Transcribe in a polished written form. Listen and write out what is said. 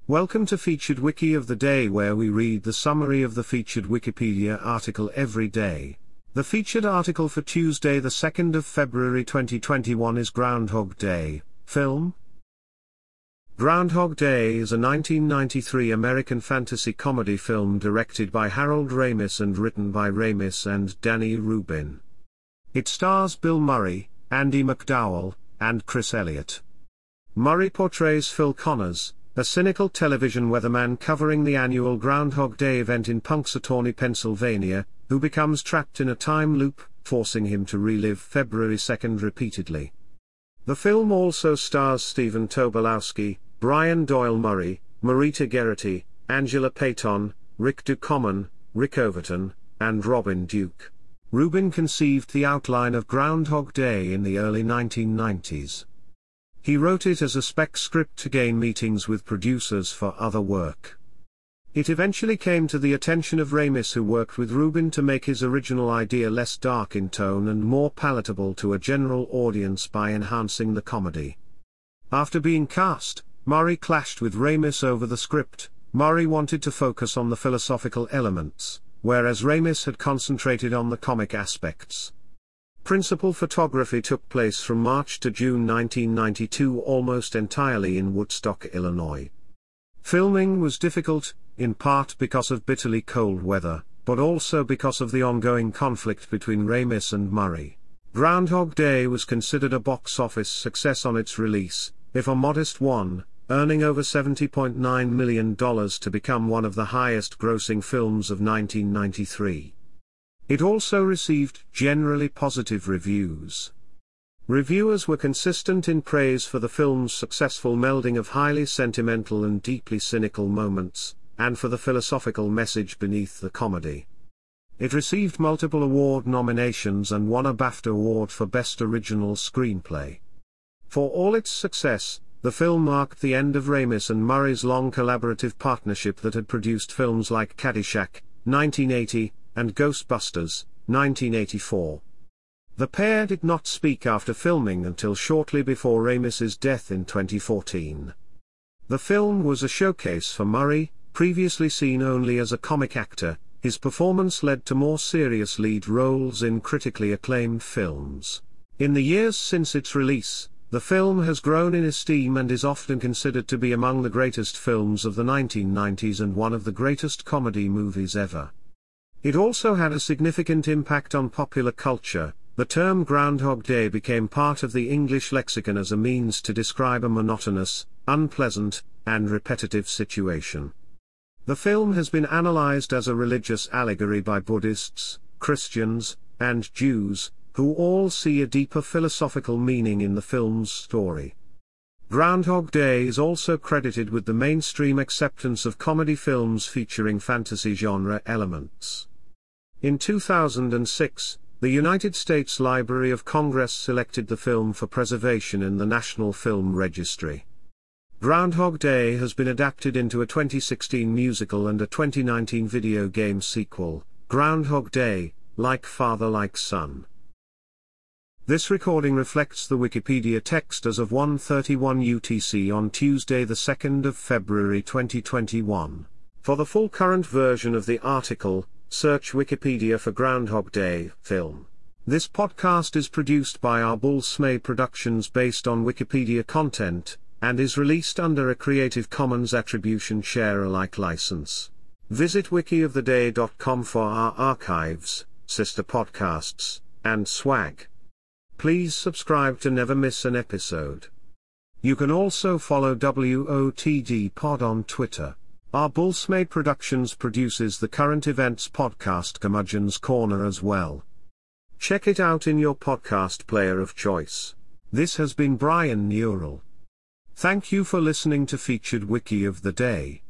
Welcome to Featured Wiki of the Day, where we read the summary of the featured Wikipedia article every day. The featured article for Tuesday, the 2nd of February 2021 is Groundhog Day, film. Groundhog Day is a 1993 American fantasy comedy film directed by Harold Ramis and written by Ramis and Danny Rubin. It stars Bill Murray, Andie MacDowell, and Chris Elliott. Murray portrays Phil Connors, a cynical television weatherman covering the annual Groundhog Day event in Punxsutawney, Pennsylvania, who becomes trapped in a time loop, forcing him to relive February 2nd repeatedly. The film also stars Stephen Tobolowsky, Brian Doyle Murray, Marita Geraghty, Angela Payton, Rick Ducommun, Rick Overton, and Robin Duke. Rubin conceived the outline of Groundhog Day in the early 1990s. He wrote it as a spec script to gain meetings with producers for other work. It eventually came to the attention of Ramis, who worked with Rubin to make his original idea less dark in tone and more palatable to a general audience by enhancing the comedy. After being cast, Murray clashed with Ramis over the script. Murray wanted to focus on the philosophical elements, whereas Ramis had concentrated on the comic aspects. Principal photography took place from March to June 1992, almost entirely in Woodstock, Illinois. Filming was difficult, in part because of bitterly cold weather, but also because of the ongoing conflict between Ramis and Murray. Groundhog Day was considered a box office success on its release, if a modest one, earning over $70.9 million to become one of the highest-grossing films of 1993. It also received generally positive reviews. Reviewers were consistent in praise for the film's successful melding of highly sentimental and deeply cynical moments, and for the philosophical message beneath the comedy. It received multiple award nominations and won a BAFTA Award for Best Original Screenplay. For all its success, the film marked the end of Ramis and Murray's long collaborative partnership that had produced films like Caddyshack, 1980, and Ghostbusters, 1984. The pair did not speak after filming until shortly before Ramis's death in 2014. The film was a showcase for Murray, previously seen only as a comic actor. His performance led to more serious lead roles in critically acclaimed films. In the years since its release, the film has grown in esteem and is often considered to be among the greatest films of the 1990s and one of the greatest comedy movies ever. It also had a significant impact on popular culture. The term Groundhog Day became part of the English lexicon as a means to describe a monotonous, unpleasant, and repetitive situation. The film has been analyzed as a religious allegory by Buddhists, Christians, and Jews, who all see a deeper philosophical meaning in the film's story. Groundhog Day is also credited with the mainstream acceptance of comedy films featuring fantasy genre elements. In 2006, the United States Library of Congress selected the film for preservation in the National Film Registry. Groundhog Day has been adapted into a 2016 musical and a 2019 video game sequel, Groundhog Day, Like Father Like Son. This recording reflects the Wikipedia text as of 1:31 UTC on Tuesday, the 2nd of February 2021. For the full current version of the article, search Wikipedia for Groundhog Day, film. This podcast is produced by Arbol Smay Productions based on Wikipedia content, and is released under a Creative Commons Attribution Share Alike license. Visit wikioftheday.com for our archives, sister podcasts, and swag. Please subscribe to never miss an episode. You can also follow WOTD Pod on Twitter. Arbol Smay Productions produces the current events podcast Curmudgeon's Corner as well. Check it out in your podcast player of choice. This has been Brian Neural. Thank you for listening to Featured Wiki of the Day.